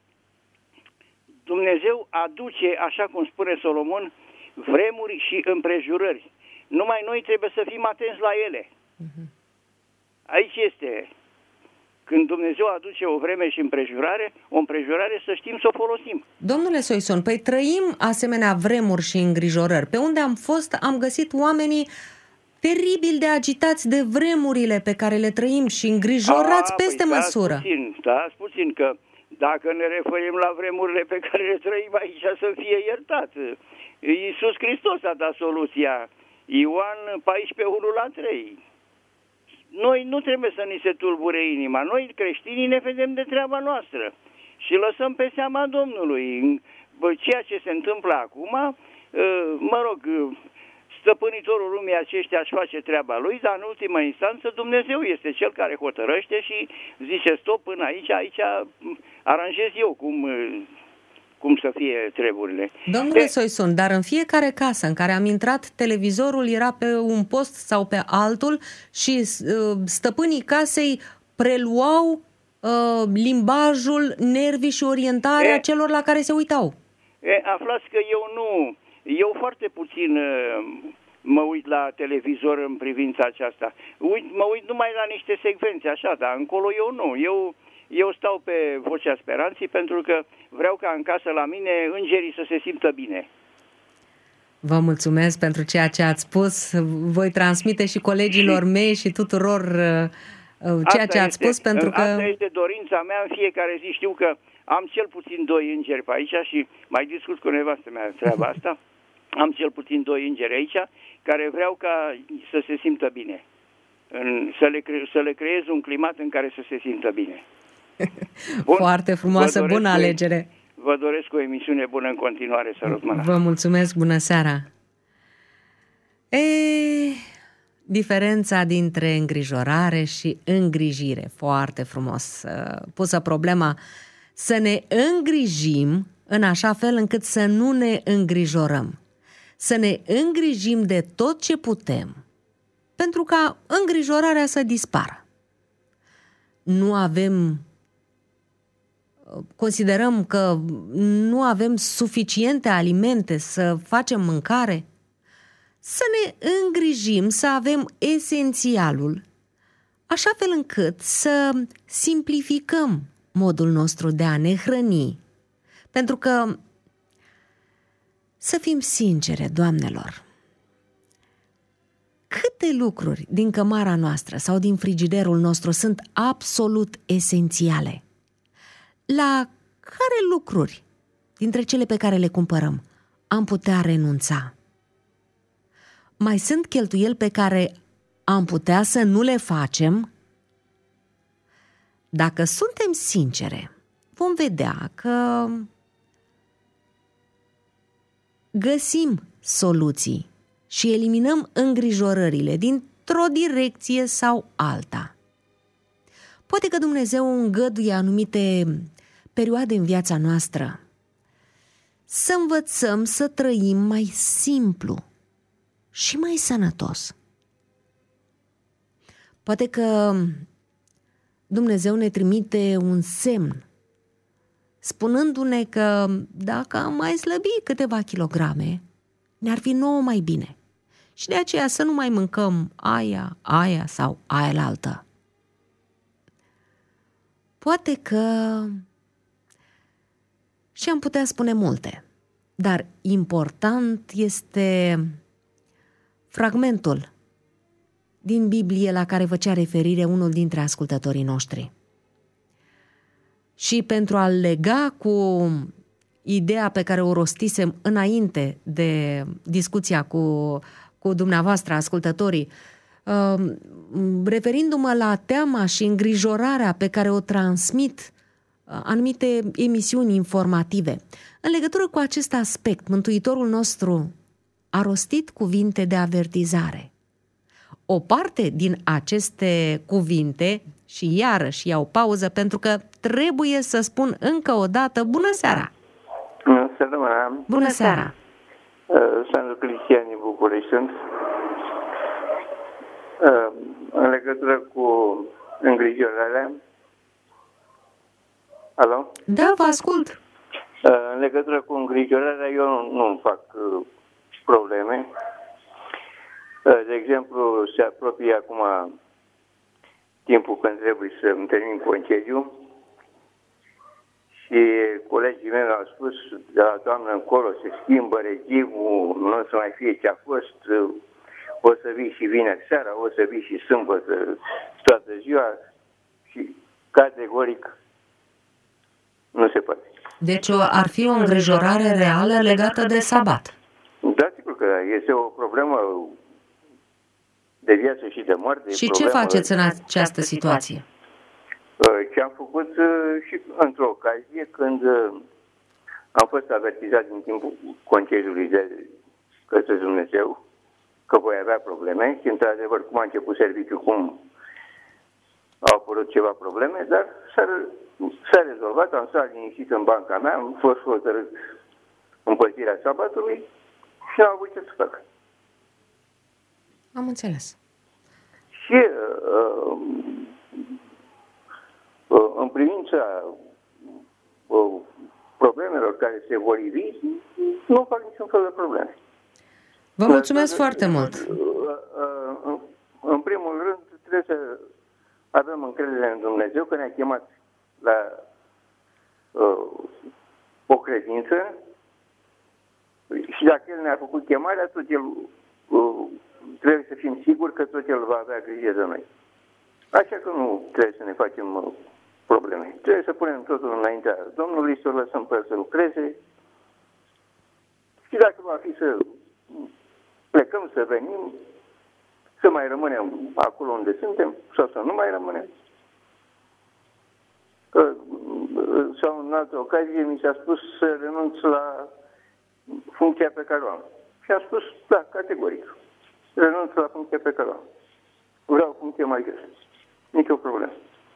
Dumnezeu aduce, așa cum spune Solomon, vremuri și împrejurări. Numai noi trebuie să fim atenți la ele. Uh-huh. Aici este, când Dumnezeu aduce o vreme și împrejurare, o împrejurare să știm să o folosim. Domnule Soisun, păi trăim asemenea vremuri și îngrijorări. Pe unde am fost, am găsit oamenii teribil de agitați de vremurile pe care le trăim și îngrijorați A, peste păi măsură. Stați puțin, stați puțin, că dacă ne referim la vremurile pe care le trăim aici, să fie iertat. Iisus Hristos a dat soluția. Ioan paisprezece, unu la trei. Noi nu trebuie să ni se tulbure inima. Noi, creștinii, ne vedem de treaba noastră și lăsăm pe seama Domnului. Ceea ce se întâmplă acum, mă rog, stăpânitorul lumii aceștia își face treaba lui, dar în ultima instanță Dumnezeu este cel care hotărăște și zice stop până aici, aici aranjez eu cum, cum să fie treburile. Domnule Soisun, dar în fiecare casă în care am intrat, televizorul era pe un post sau pe altul și stăpânii casei preluau uh, limbajul, nervii și orientarea e, celor la care se uitau. E, aflați că eu nu... Eu foarte puțin uh, mă uit la televizor în privința aceasta. Uit, mă uit numai la niște secvențe, așa, dar încolo eu nu. Eu, eu stau pe Vocea Speranței pentru că vreau ca în casă la mine îngerii să se simtă bine. Vă mulțumesc pentru ceea ce ați spus. Voi transmite și colegilor și... mei și tuturor uh, ceea ce ați este, spus, pentru că... Asta este dorința mea în fiecare zi. Știu că am cel puțin doi îngeri pe aici și mai discut cu nevastă mea treaba asta. Am cel puțin doi îngeri aici care vreau ca să se simtă bine. În, să, le cre, să le creez un climat în care să se simtă bine. Bun? Foarte frumoasă, bună alegere. Vă doresc o emisiune bună în continuare, sărut mâna. Vă mulțumesc, bună seara. E, diferența dintre îngrijorare și îngrijire. Foarte frumos pusă problema. Să ne îngrijim în așa fel încât să nu ne îngrijorăm. Să ne îngrijim de tot ce putem, pentru ca îngrijorarea să dispară. Nu avem, considerăm că nu avem suficiente alimente să facem mâncare, să ne îngrijim să avem esențialul, așa fel încât să simplificăm modul nostru de a ne hrăni. Pentru că, să fim sincere, doamnelor, câte lucruri din cămara noastră sau din frigiderul nostru sunt absolut esențiale? La care lucruri dintre cele pe care le cumpărăm am putea renunța? Mai sunt cheltuieli pe care am putea să nu le facem? Dacă suntem sincere, vom vedea că găsim soluții și eliminăm îngrijorările dintr-o direcție sau alta. Poate că Dumnezeu îngăduie anumite perioade în viața noastră să învățăm să trăim mai simplu și mai sănătos. Poate că Dumnezeu ne trimite un semn, spunându-ne că dacă am mai slăbi câteva kilograme, ne-ar fi nouă mai bine. Și de aceea să nu mai mâncăm aia, aia sau aia altă. Poate că și am putea spune multe, dar important este fragmentul din Biblie la care făcea referire unul dintre ascultătorii noștri. Și pentru a-l lega cu ideea pe care o rostisem înainte de discuția cu, cu dumneavoastră, ascultătorii, referindu-mă la teama și îngrijorarea pe care o transmit anumite emisiuni informative. În legătură cu acest aspect, Mântuitorul nostru a rostit cuvinte de avertizare. O parte din aceste cuvinte, și iarăși iau pauză pentru că trebuie să spun încă o dată bună seara! Bună seara! Bună seara! Sandru Cristiani, București sunt. În legătură cu îngrijorarea. Alo? Da, vă ascult. În legătură cu îngrijorarea, eu nu, nu fac probleme. De exemplu, se apropie acum timpul când trebuie să îmi termin concediu și colegii mei au spus de la toamnă încolo se schimbă regimul, nu o să mai fie ce a fost, o să vii și vineri seara, o să vii și sâmbătă toată ziua și categoric nu se poate. Deci ar fi o îngrijorare reală legată de sabat. Da, sigur că este o problemă de viață și de moarte. Și ce faceți în această situație? Ce am făcut și într-o ocazie când am fost avertizat din timpul concediului de către Dumnezeu că voi avea probleme și într-adevăr cum a început serviciul, cum au apărut ceva probleme, dar s-a, s-a rezolvat, am stat liniștit în banca mea, am fost hotărât împărțirea sabatului și n-am avut ce să fac. Am înțeles. Și uh, uh, în privința uh, problemelor care se vor ivi, nu fac niciun fel de probleme. Vă mulțumesc uh, foarte uh, mult. Uh, uh, uh, în primul rând, trebuie să avem încredere în Dumnezeu că ne-a chemat la uh, o credință și dacă El ne-a făcut chemarea, tot El uh, trebuie să fim siguri că tot El va avea grijă de noi. Așa că nu trebuie să ne facem uh, probleme. Trebuie să punem totul înaintea Domnului, să o lăsăm pe El să lucreze și dacă va fi să plecăm, să venim, să mai rămânem acolo unde suntem sau să nu mai rămânem. Că, sau în altă ocazie mi s-a spus să renunț la funcția pe care o am. Și am spus, da, categoric. Renunț la funcția pe care o am. Vreau o funcție mai jos. Nici o problemă.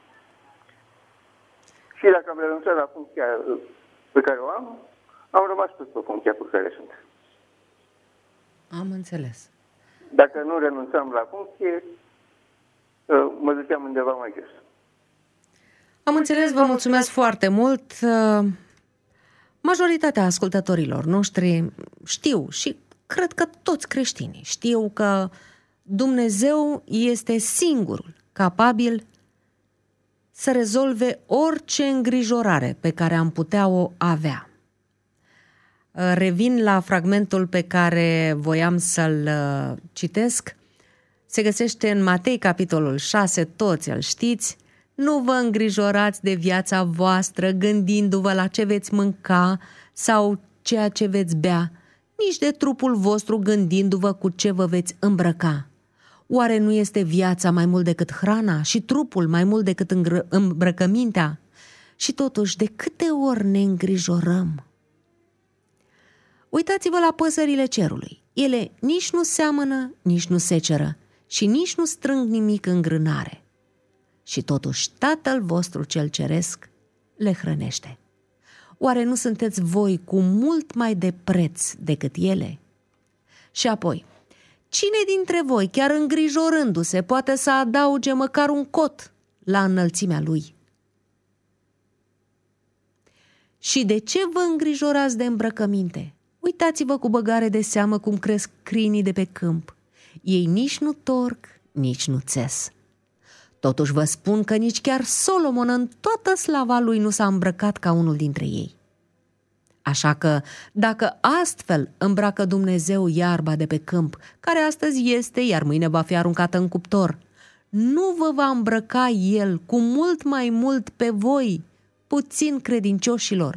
Și dacă am renunțat la funcția pe care o am, am rămas tot pe funcția pe care sunt. Am înțeles. Dacă nu renunțam la funcție, mă duceam undeva mai jos. Am înțeles, vă mulțumesc foarte mult. Majoritatea ascultătorilor noștri știu și cred că toți creștinii știu că Dumnezeu este singurul capabil să rezolve orice îngrijorare pe care am putea o avea. Revin la fragmentul pe care voiam să-l citesc. Se găsește în Matei, capitolul șase, toți îl știți. Nu vă îngrijorați de viața voastră gândindu-vă la ce veți mânca sau ceea ce veți bea, nici de trupul vostru gândindu-vă cu ce vă veți îmbrăca. Oare nu este viața mai mult decât hrana și trupul mai mult decât îmbrăcămintea? Și totuși, de câte ori ne îngrijorăm? Uitați-vă la păsările cerului. Ele nici nu seamănă, nici nu seceră și nici nu strâng nimic în grânare. Și totuși Tatăl vostru cel ceresc le hrănește. Oare nu sunteți voi cu mult mai de preț decât ele? Și apoi, cine dintre voi, chiar îngrijorându-se, poate să adauge măcar un cot la înălțimea lui? Și de ce vă îngrijorați de îmbrăcăminte? Uitați-vă cu băgare de seamă cum cresc câinii de pe câmp. Ei nici nu torc, nici nu țes. Totuși vă spun că nici chiar Solomon în toată slava lui nu s-a îmbrăcat ca unul dintre ei. Așa că, dacă astfel îmbracă Dumnezeu iarba de pe câmp, care astăzi este, iar mâine va fi aruncată în cuptor, nu vă va îmbrăca El cu mult mai mult pe voi, puțin credincioșilor?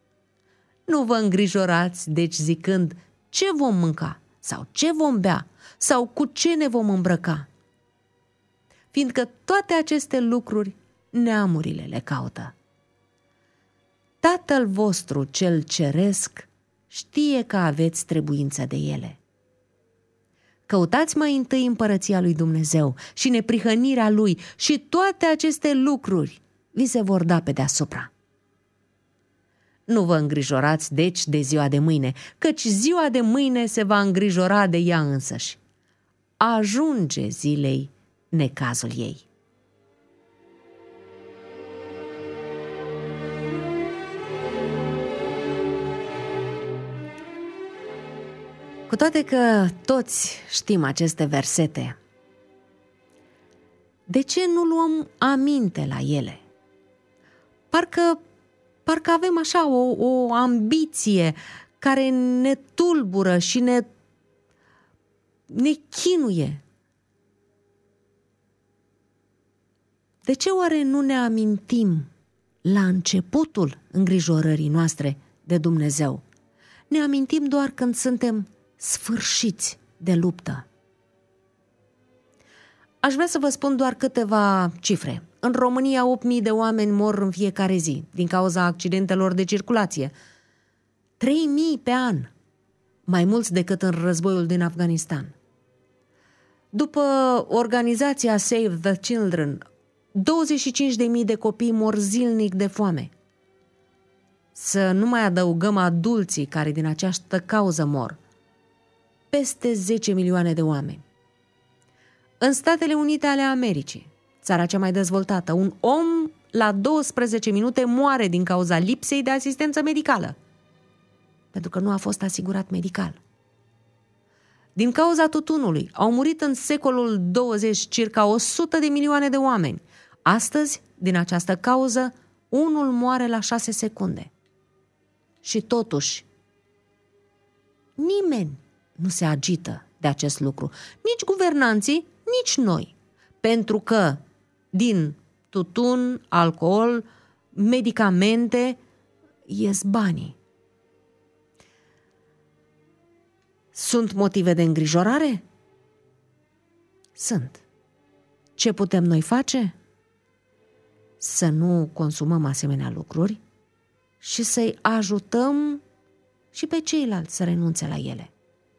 Nu vă îngrijorați, deci zicând, ce vom mânca sau ce vom bea sau cu ce ne vom îmbrăca. Fiindcă toate aceste lucruri neamurile le caută. Tatăl vostru cel ceresc știe că aveți trebuință de ele. Căutați mai întâi împărăția lui Dumnezeu și neprihănirea lui și toate aceste lucruri vi se vor da pe deasupra. Nu vă îngrijorați deci de ziua de mâine, căci ziua de mâine se va îngrijora de ea însăși. Ajunge zilei necazul ei. Cu toate că toți știm aceste versete, de ce nu luăm aminte la ele? Parcă, parcă avem așa o, o ambiție care ne tulbură și ne, ne chinuie. De ce oare nu ne amintim la începutul îngrijorării noastre de Dumnezeu? Ne amintim doar când suntem sfârșiți de luptă. Aș vrea să vă spun doar câteva cifre. În România opt mii de oameni mor în fiecare zi din cauza accidentelor de circulație. trei mii pe an, mai mulți decât în războiul din Afganistan. După organizația Save the Children, douăzeci și cinci de mii de copii mor zilnic de foame. Să nu mai adăugăm adulții care din această cauză mor. Peste zece milioane de oameni. În Statele Unite ale Americii, țara cea mai dezvoltată, un om la douăsprezece minute moare din cauza lipsei de asistență medicală, pentru că nu a fost asigurat medical. Din cauza tutunului au murit în secolul douăzeci circa o sută de milioane de oameni. Astăzi, din această cauză, unul moare la șase secunde. Și totuși, nimeni nu se agită de acest lucru. Nici guvernanții, nici noi. Pentru că din tutun, alcool, medicamente, ies banii. Sunt motive de îngrijorare? Sunt. Ce putem noi face? Să nu consumăm asemenea lucruri și să-i ajutăm și pe ceilalți să renunțe la ele.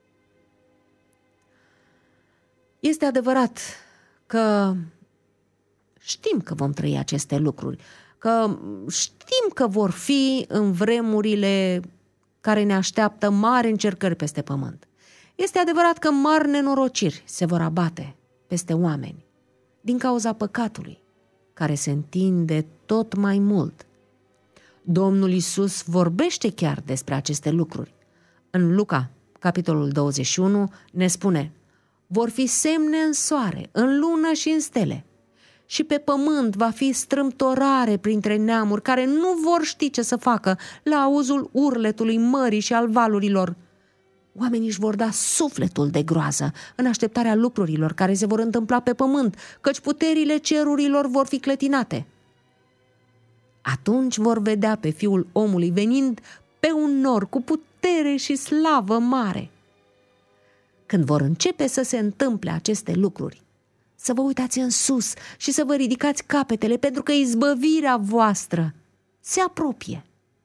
Este adevărat că știm că vom trăi aceste lucruri, că știm că vor fi în vremurile care ne așteaptă mari încercări peste pământ. Este adevărat că mari nenorociri se vor abate peste oameni din cauza păcatului, care se întinde tot mai mult. Domnul Iisus vorbește chiar despre aceste lucruri. În Luca, capitolul douăzeci și unu, ne spune: vor fi semne în soare, în lună și în stele, și pe pământ va fi strâmtorare printre neamuri care nu vor ști ce să facă la auzul urletului mării și al valurilor. Oamenii își vor da sufletul de groază în așteptarea lucrurilor care se vor întâmpla pe pământ, căci puterile cerurilor vor fi clătinate. Atunci vor vedea pe Fiul omului venind pe un nor cu putere și slavă mare. Când vor începe să se întâmple aceste lucruri, să vă uitați în sus și să vă ridicați capetele, pentru că izbăvirea voastră se apropie.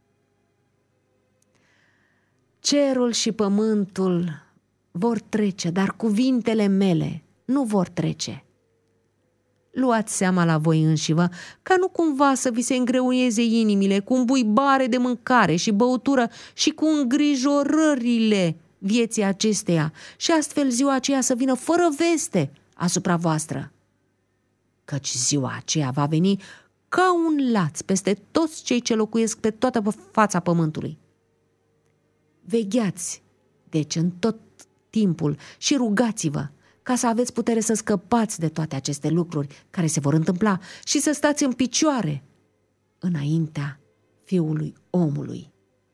Cerul și pământul vor trece, dar cuvintele mele nu vor trece. Luați seama la voi înșivă, ca nu cumva să vi se îngreuieze inimile cu îmbuibare de mâncare și băutură și cu îngrijorările vieții acesteia și astfel ziua aceea să vină fără veste asupra voastră. Căci ziua aceea va veni ca un laț peste toți cei ce locuiesc pe toată fața pământului. Vegheați, deci, în tot timpul și rugați-vă ca să aveți putere să scăpați de toate aceste lucruri care se vor întâmpla și să stați în picioare înaintea Fiului omului.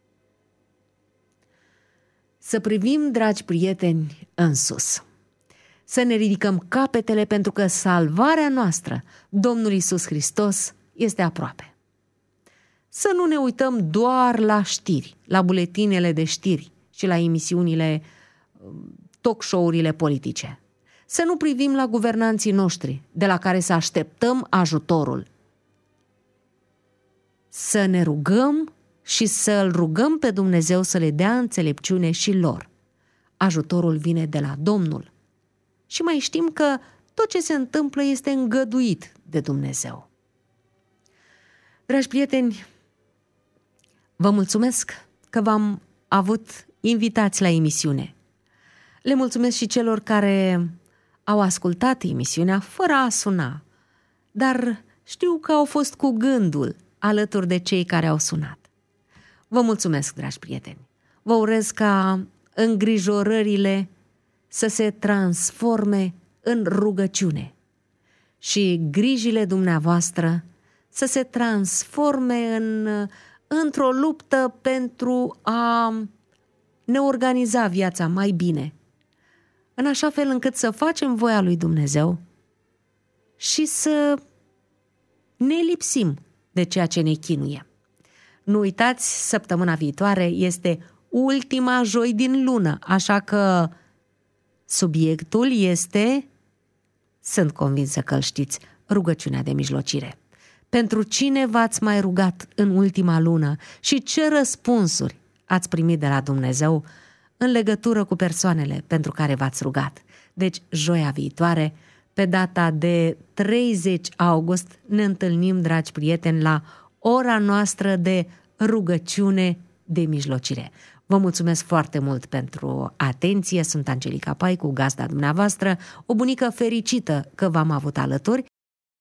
Să privim, dragi prieteni, în sus. Să ne ridicăm capetele, pentru că salvarea noastră, Domnul Iisus Hristos, este aproape. Să nu ne uităm doar la știri, la buletinele de știri și la emisiunile talk show-urile politice. Să nu privim la guvernanții noștri, de la care să așteptăm ajutorul. Să ne rugăm și să-L rugăm pe Dumnezeu să le dea înțelepciune și lor. Ajutorul vine de la Domnul. Și mai știm că tot ce se întâmplă este îngăduit de Dumnezeu. Dragi prieteni, vă mulțumesc că v-am avut invitați la emisiune. Le mulțumesc și celor care au ascultat emisiunea fără a suna, dar știu că au fost cu gândul alături de cei care au sunat. Vă mulțumesc, dragi prieteni. Vă urez ca îngrijorările să se transforme în rugăciune și grijile dumneavoastră să se transforme în, într-o luptă pentru a ne organiza viața mai bine, în așa fel încât să facem voia lui Dumnezeu și să ne lipsim de ceea ce ne chinuie. Nu uitați, săptămâna viitoare este ultima joi din lună, așa că subiectul este, sunt convinsă că îl știți, rugăciunea de mijlocire. Pentru cine v-ați mai rugat în ultima lună și ce răspunsuri ați primit de la Dumnezeu în legătură cu persoanele pentru care v-ați rugat? Deci, joia viitoare, pe data de treizeci august, ne întâlnim, dragi prieteni, la ora noastră de rugăciune de mijlocire. Vă mulțumesc foarte mult pentru atenție, sunt Angelica Paicu, gazda dumneavoastră, o bunică fericită că v-am avut alături